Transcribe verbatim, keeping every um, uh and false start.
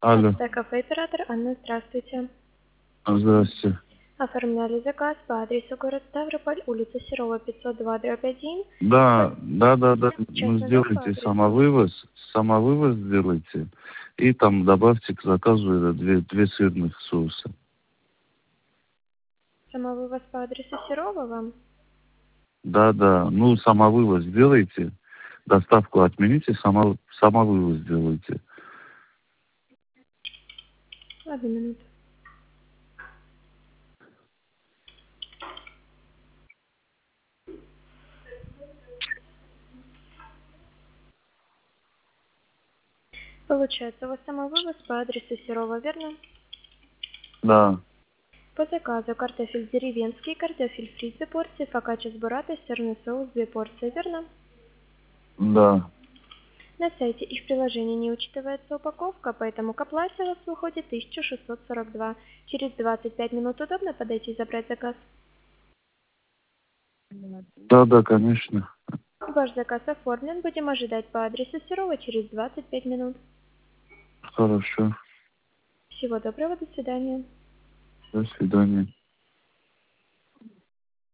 Алло. Кафе оператор Анна, здравствуйте. Здравствуйте. Оформляли заказ по адресу город Ставрополь, улица Серова, пятьсот два, дробь один. Да, да, да, да. Сейчас Ну, назад по сделайте адресу. самовывоз, самовывоз сделайте. И там добавьте к заказу это две, две сырных соуса. Самовывоз по адресу Серова вам? Да, да. Ну, самовывоз сделайте. Доставку отмените, само, самовывоз сделайте. Одну минуту. Получается, у вас самовывоз по адресу Серова, верно? Да, По заказу картофель деревенский, картофель фри две порции, фокаччо с бурратой, сырный соус две порции, верно? да. На сайте их приложения не учитывается упаковка, поэтому к оплате у вас выходит тысяча шестьсот сорок два. Через двадцать пять минут удобно подойти и забрать заказ? Да, да, конечно. Ваш заказ оформлен, будем ожидать по адресу Серова через двадцать пять минут. Хорошо. Всего доброго, до свидания. До свидания.